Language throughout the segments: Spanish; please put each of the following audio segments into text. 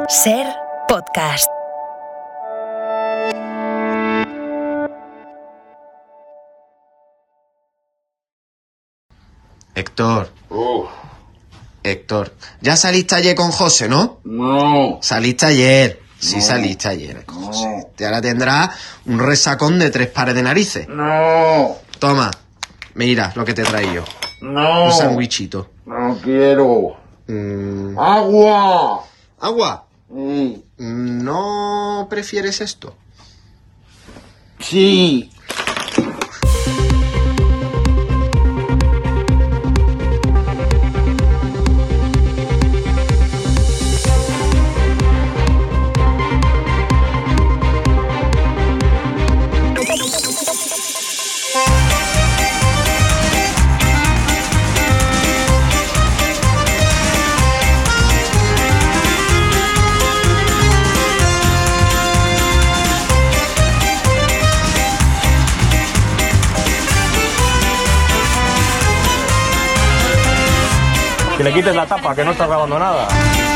Ser Podcast. Héctor. Héctor. ¿Ya saliste ayer con José, no? No. Saliste ayer. Sí, saliste ayer con José. Y ahora tendrás un resacón de 3 pares de narices. No. Toma. Mira lo que te he traído. No. Un sandwichito. No quiero. Agua. ¿Agua? Sí. ¿No prefieres esto? Sí. Que le quites la tapa, que no estás grabando nada.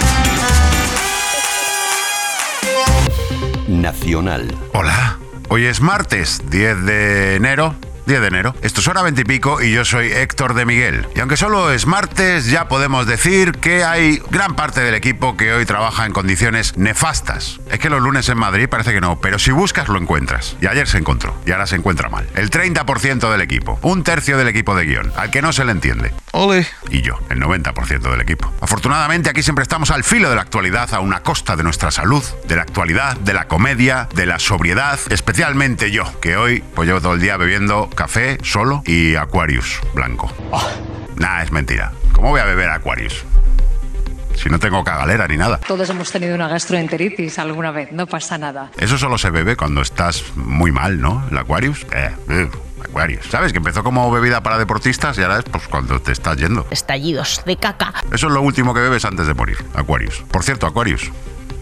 Nacional. Hola, hoy es martes, 10 de enero. Esto es Hora 20 y pico y yo soy Héctor de Miguel. Y aunque solo es martes, ya podemos decir que hay gran parte del equipo que hoy trabaja en condiciones nefastas. Es que los lunes en Madrid parece que no, pero si buscas lo encuentras. Y ayer se encontró, y ahora se encuentra mal. El 30% del equipo, un tercio del equipo de guión, al que no se le entiende. ¡Ole! Y yo, el 90% del equipo. Afortunadamente aquí siempre estamos al filo de la actualidad, a una costa de nuestra salud, de la actualidad, de la comedia, de la sobriedad, especialmente yo, que hoy pues llevo todo el día bebiendo café solo y Aquarius blanco. Nah, es mentira. ¿Cómo voy a beber Aquarius? Si no tengo cagalera ni nada. Todos hemos tenido una gastroenteritis alguna vez, no pasa nada. Eso solo se bebe cuando estás muy mal, ¿no? El Aquarius. Aquarius. ¿Sabes? Que empezó como bebida para deportistas y ahora es pues cuando te estás yendo. Estallidos de caca. Eso es lo último que bebes antes de morir. Aquarius. Por cierto, Aquarius.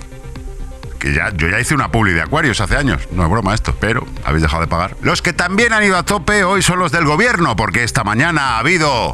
Que yo ya hice una publi de Aquarius hace años. No es broma esto, pero habéis dejado de pagar. Los que también han ido a tope hoy son los del gobierno, porque esta mañana ha habido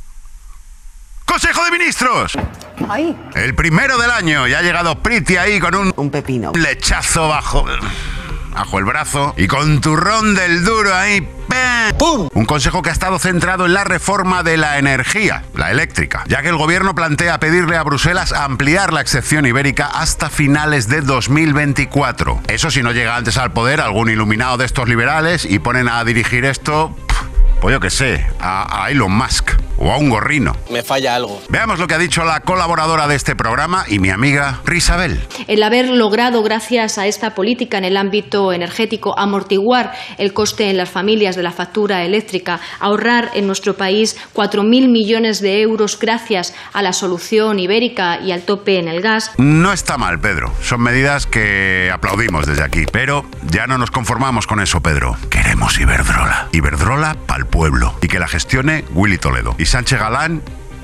¡Consejo de Ministros! ¡Ay! El primero del año, y ha llegado Priti ahí con un pepino. Lechazo bajo el brazo y con turrón del duro ahí. ¡Pum! Un consejo que ha estado centrado en la reforma de la energía, la eléctrica, ya que el gobierno plantea pedirle a Bruselas ampliar la excepción ibérica hasta finales de 2024. Eso si no llega antes al poder algún iluminado de estos liberales y ponen a dirigir esto, pues yo qué sé, a Elon Musk o a un gorrino. Me falla algo. Veamos lo que ha dicho la colaboradora de este programa y mi amiga Risabel. El haber logrado, gracias a esta política en el ámbito energético, amortiguar el coste en las familias de la factura eléctrica, ahorrar en nuestro país 4.000 millones de euros gracias a la solución ibérica y al tope en el gas. No está mal, Pedro. Son medidas que aplaudimos desde aquí. Pero ya no nos conformamos con eso, Pedro. Queremos Iberdrola. Iberdrola pa'l pueblo. Y que la gestione Willy Toledo. Y Sánchez Galán,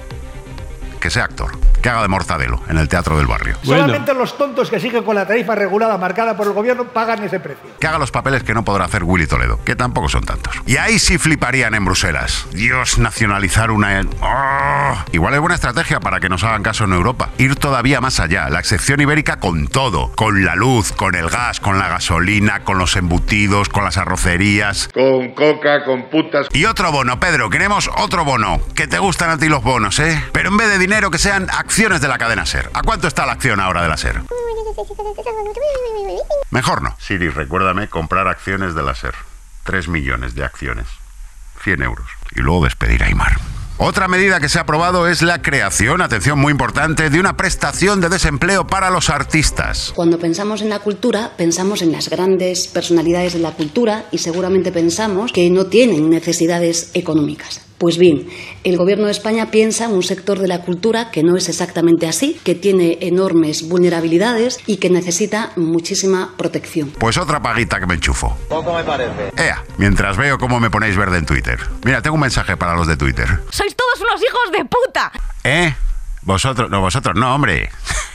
que sea actor, que haga de Mortadelo en el Teatro del Barrio. Solamente los tontos que siguen con la tarifa regulada marcada por el gobierno pagan ese precio. Que haga los papeles que no podrá hacer Willy Toledo, que tampoco son tantos. Y ahí sí fliparían en Bruselas. Dios, nacionalizar una... ¡Oh! Igual es buena estrategia para que nos hagan caso en Europa. Ir todavía más allá. La excepción ibérica con todo. Con la luz, con el gas, con la gasolina, con los embutidos, con las arrocerías. Con coca, con putas. Y otro bono, Pedro. Queremos otro bono. Que te gustan a ti los bonos, ¿eh? Pero en vez de dinero, que sean acciones de la cadena SER. ¿A cuánto está la acción ahora de la SER? Mejor no. Siri, recuérdame comprar acciones de la SER. 3 millones de acciones. 100 euros. Y luego despedir a Aimar. Otra medida que se ha aprobado es la creación, atención muy importante, de una prestación de desempleo para los artistas. Cuando pensamos en la cultura, pensamos en las grandes personalidades de la cultura y seguramente pensamos que no tienen necesidades económicas. Pues bien, el Gobierno de España piensa en un sector de la cultura que no es exactamente así, que tiene enormes vulnerabilidades y que necesita muchísima protección. Pues otra paguita que me enchufo. Poco me parece. Mientras veo cómo me ponéis verde en Twitter. Mira, tengo un mensaje para los de Twitter. ¡Sois todos unos hijos de puta! Vosotros no, hombre.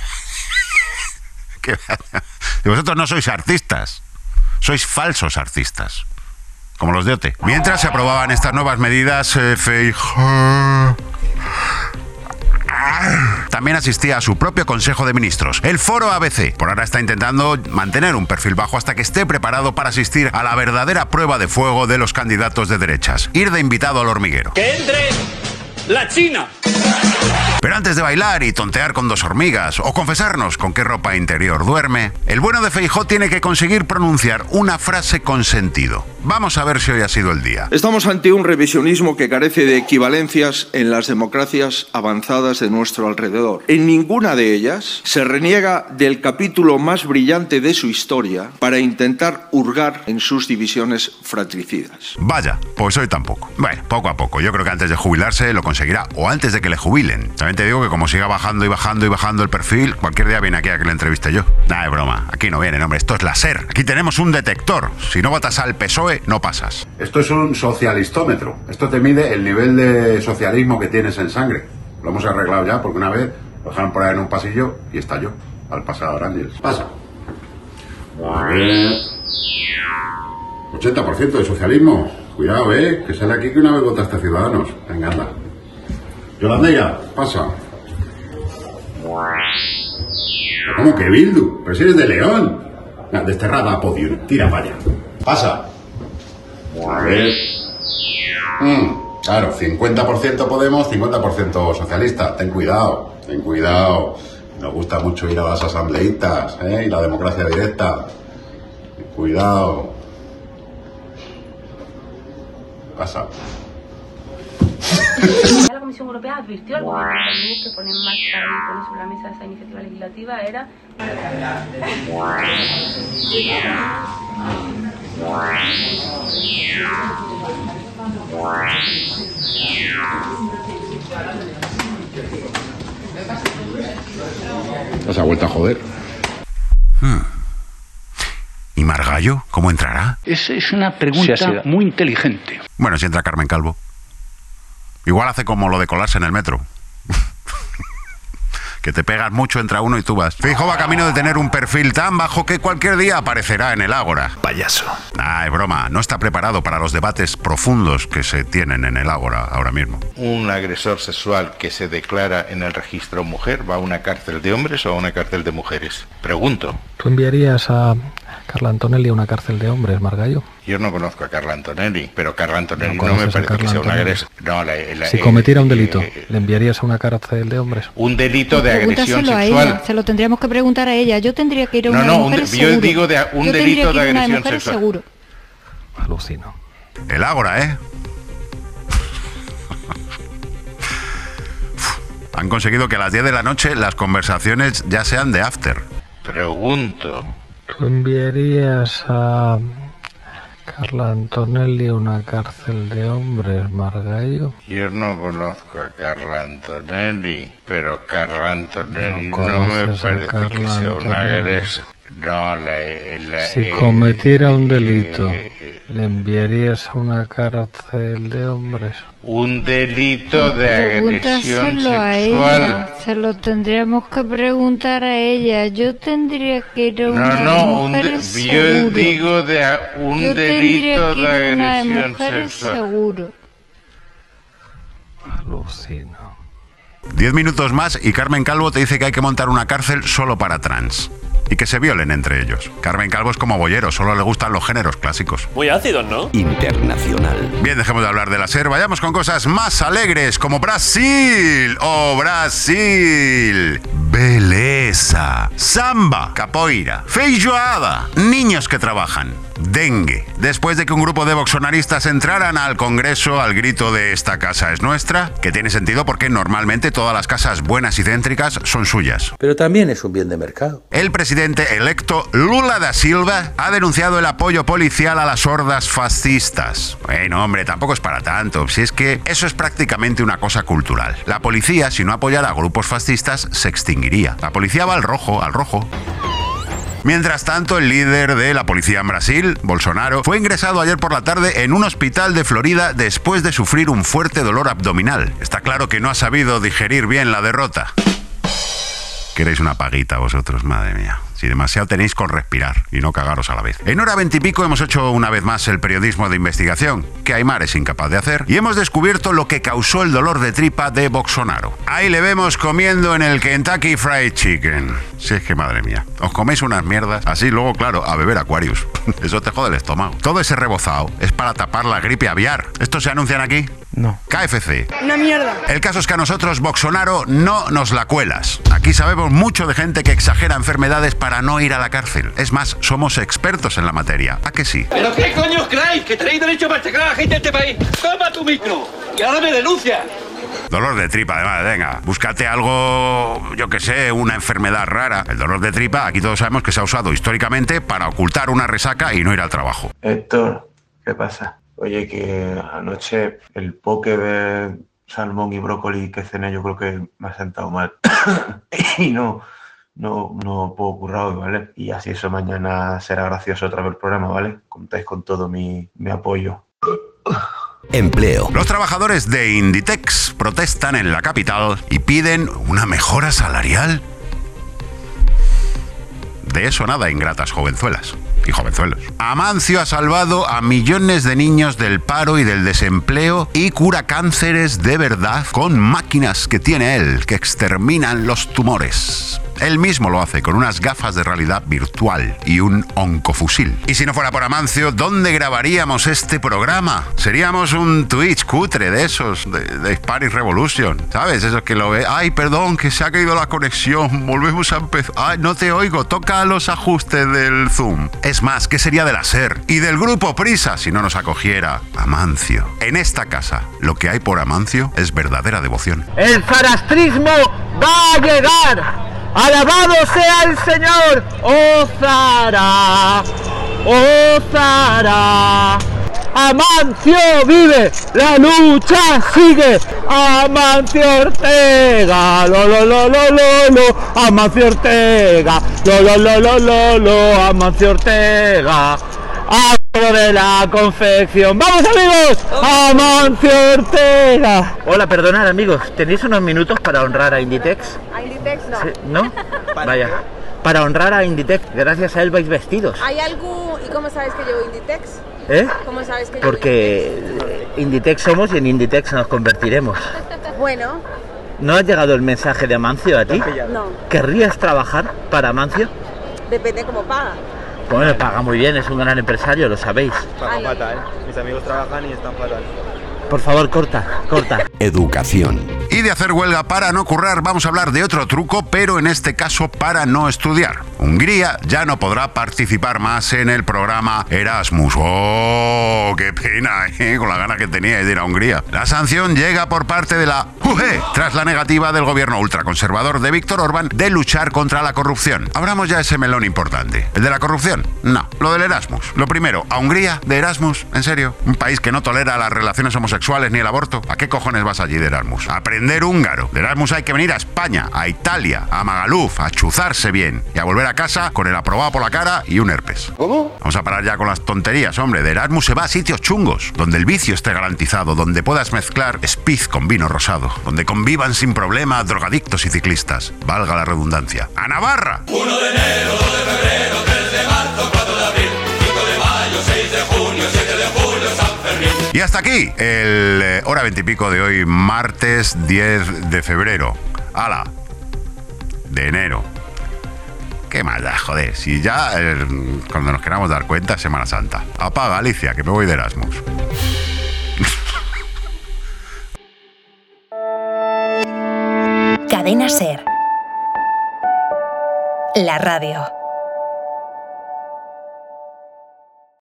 Vosotros no sois artistas. Sois falsos artistas. Como los de OT. Mientras se aprobaban estas nuevas medidas, Feijóo También asistía a su propio Consejo de Ministros, el Foro ABC. Por ahora está intentando mantener un perfil bajo hasta que esté preparado para asistir a la verdadera prueba de fuego de los candidatos de derechas: ir de invitado al hormiguero. ¡Que entre la China! Pero antes de bailar y tontear con dos hormigas o confesarnos con qué ropa interior duerme, el bueno de Feijóo tiene que conseguir pronunciar una frase con sentido. Vamos a ver si hoy ha sido el día. Estamos ante un revisionismo que carece de equivalencias en las democracias avanzadas de nuestro alrededor. En ninguna de ellas se reniega del capítulo más brillante de su historia para intentar hurgar en sus divisiones fratricidas. Vaya, pues hoy tampoco. Bueno, poco a poco. Yo creo que antes de jubilarse lo conseguirá, o antes de que le jubilen. También te digo que como siga bajando y bajando y bajando el perfil, cualquier día viene aquí a que le entreviste yo. Nah, es broma. Aquí no vienen, hombre. Esto es la SER. Aquí tenemos un detector. Si no votas al PSOE, no pasas. Esto es un socialistómetro. Esto te mide el nivel de socialismo que tienes en sangre. Lo hemos arreglado ya porque una vez lo dejaron por ahí en un pasillo y estalló al pasar Ángels. Pasa. A ver. 80% de socialismo. Cuidado, que sale aquí que una vez votaste a Ciudadanos. Venga, anda. Yolandella, pasa. ¿Cómo que Bildu? Pero si eres de León. Desterrada a podio. Tira para allá. Pasa. A ver. Claro, 50% Podemos, 50% socialista. Ten cuidado, ten cuidado. Nos gusta mucho ir a las asambleístas, y la democracia directa. Ten cuidado. Pasa. La Comisión Europea advirtió al gobierno también que poner en marcha y poner sobre la mesa esa iniciativa legislativa era... ¿Has vuelto a joder? ¿Y Margallo? ¿Cómo entrará? Es una pregunta muy inteligente. Bueno, si entra Carmen Calvo. Igual hace como lo de colarse en el metro. Que te pegas mucho, entra uno y tú vas. Feijóo va camino de tener un perfil tan bajo que cualquier día aparecerá en el Ágora. Payaso. Es broma. No está preparado para los debates profundos que se tienen en el Ágora ahora mismo. Un agresor sexual que se declara en el registro mujer va a una cárcel de hombres o a una cárcel de mujeres. Pregunto. ¿Tú enviarías a Carla Antonelli a una cárcel de hombres, Margallo? Yo no conozco a Carla Antonelli, pero Carla Antonelli no me parece que sea un agresor. No, si cometiera un delito, ¿le enviarías a una cárcel de hombres? Un delito de agresión sexual. A ella. Se lo tendríamos que preguntar a ella. Yo tendría que ir a una mujer seguro. Yo digo de un delito de agresión sexual. Seguro. Alucino. El Ágora, Han conseguido que a las 10 de la noche las conversaciones ya sean de after. Pregunto. ¿Tú enviarías a Carla Antonelli a una cárcel de hombres, Margallo? Yo no conozco a Carla Antonelli, pero Carla Antonelli no me parece que sea un agresor. No, si cometiera un delito, ¿le enviarías a una cárcel de hombres? Un delito de agresión sexual. A ella. Se lo tendríamos que preguntar a ella. Yo tendría que ir a una mujer seguro. Yo digo de un delito de agresión sexual. Seguro. Alucino. 10 minutos más y Carmen Calvo te dice que hay que montar una cárcel solo para trans. Y que se violen entre ellos. Carmen Calvo es como Bollero, solo le gustan los géneros clásicos. Muy ácidos, ¿no? Internacional. Bien, dejemos de hablar de la SER, vayamos con cosas más alegres, como Brasil. ¡Oh, Brasil! Beleza, samba, capoeira, feijoada, niños que trabajan, dengue. Después de que un grupo de bolsonaristas entraran al Congreso al grito de "esta casa es nuestra", que tiene sentido porque normalmente todas las casas buenas y céntricas son suyas. Pero también es un bien de mercado. El presidente electo Lula da Silva ha denunciado el apoyo policial a las hordas fascistas. Bueno, hombre, tampoco es para tanto, si es que eso es prácticamente una cosa cultural. La policía, si no apoyara a grupos fascistas, se extinguiría. La policía va al rojo, al rojo. Mientras tanto, el líder de la policía en Brasil, Bolsonaro, fue ingresado ayer por la tarde en un hospital de Florida después de sufrir un fuerte dolor abdominal. Está claro que no ha sabido digerir bien la derrota. Queréis una paguita vosotros, madre mía. Si demasiado tenéis con respirar y no cagaros a la vez. En Hora 20 y pico hemos hecho una vez más el periodismo de investigación, que Aimar es incapaz de hacer, y hemos descubierto lo que causó el dolor de tripa de Bolsonaro. Ahí le vemos comiendo en el Kentucky Fried Chicken. Si es que madre mía, os coméis unas mierdas, así luego, claro, a beber Aquarius. Eso te jode el estómago. Todo ese rebozado es para tapar la gripe aviar. ¿Estos se anuncian aquí? No. KFC. Una mierda. El caso es que a nosotros, Bolsonaro, no nos la cuelas. Aquí sabemos mucho de gente que exagera enfermedades para no ir a la cárcel. Es más, somos expertos en la materia. ¿A que sí? ¿Pero qué coño os creéis? ¿Que tenéis derecho a machacar a la gente de este país? ¡Toma tu micro! ¡Y ahora me denuncias! Dolor de tripa, además, venga, búscate algo, yo que sé, una enfermedad rara. El dolor de tripa, aquí todos sabemos que se ha usado históricamente para ocultar una resaca y no ir al trabajo. Héctor, ¿qué pasa? Oye, que anoche el poke de salmón y brócoli que cené yo creo que me ha sentado mal. Y no puedo currar hoy, ¿vale? Y así eso mañana será gracioso otra vez el programa, ¿vale? Contáis con todo mi apoyo. Empleo. Los trabajadores de Inditex protestan en la capital y piden una mejora salarial. De eso nada, ingratas jovenzuelas y jovenzuelos. Amancio ha salvado a millones de niños del paro y del desempleo y cura cánceres de verdad con máquinas que tiene él, que exterminan los tumores. Él mismo lo hace con unas gafas de realidad virtual y un oncofusil. Y si no fuera por Amancio, ¿dónde grabaríamos este programa? Seríamos un Twitch cutre de esos, de Spanish Revolution, ¿sabes? Esos que lo ve. Ay, perdón, que se ha caído la conexión, volvemos a empezar. Ay, no te oigo, toca los ajustes del Zoom. Es más, ¿qué sería de la SER? Y del grupo Prisa si no nos acogiera Amancio. En esta casa, lo que hay por Amancio es verdadera devoción. El zarastrismo va a llegar. ¡Alabado sea el Señor! ¡Oh Zara! ¡Oh Zara! ¡Amancio vive! ¡La lucha sigue! ¡Amancio Ortega! ¡Lo, lo, lo, lo, lo, lo! ¡Amancio Ortega! ¡Lo, lo, lo, lo, lo, lo! ¡Amancio Ortega! De la confección. ¡Vamos, amigos! ¡Amancio Ortega! Hola, perdonad, amigos. ¿Tenéis unos minutos para honrar a Inditex? A Inditex no. ¿Sí? ¿No? Vaya. Para honrar a Inditex, gracias a él vais vestidos. ¿Hay algo? ¿Y cómo sabes que llevo Inditex? ¿Eh? ¿Cómo sabes que llevo Porque Inditex somos y en Inditex nos convertiremos. Bueno. ¿No ha llegado el mensaje de Amancio a ti? No. ¿Querrías trabajar para Amancio? Depende cómo paga. Bueno, paga muy bien, es un gran empresario, lo sabéis. Paga fatal, mis amigos trabajan y están fatal. Por favor, corta. Educación. Y de hacer huelga para no currar, vamos a hablar de otro truco, pero en este caso para no estudiar. Hungría ya no podrá participar más en el programa Erasmus. ¡Oh, qué pena! Con la gana que tenía de ir a Hungría. La sanción llega por parte de la UE, tras la negativa del gobierno ultraconservador de Viktor Orbán de luchar contra la corrupción. Abramos ya ese melón importante. ¿El de la corrupción? No. Lo del Erasmus. Lo primero, ¿a Hungría de Erasmus? ¿En serio? ¿Un país que no tolera las relaciones homosexuales ni el aborto? ¿A qué cojones vas allí de Erasmus? A aprender húngaro. De Erasmus hay que venir a España, a Italia, a Magaluf, a chuzarse bien y a volver a casa con el aprobado por la cara y un herpes. ¿Cómo? Vamos a parar ya con las tonterías, hombre. De Erasmus se va a sitios chungos, donde el vicio esté garantizado, donde puedas mezclar speed con vino rosado, donde convivan sin problema drogadictos y ciclistas. Valga la redundancia. ¡A Navarra! 1 de enero, 2 de febrero, 3 de marzo, 4 de abril, 5 de mayo, 6 de junio, 7 de julio, San Fermín. Y hasta aquí el Hora 20 y pico de hoy, martes 10 de febrero. ¡Hala! De enero. ¿Qué más da, joder? Si ya cuando nos queramos dar cuenta, Semana Santa. Apaga, Alicia, que me voy de Erasmus. Cadena SER. La radio.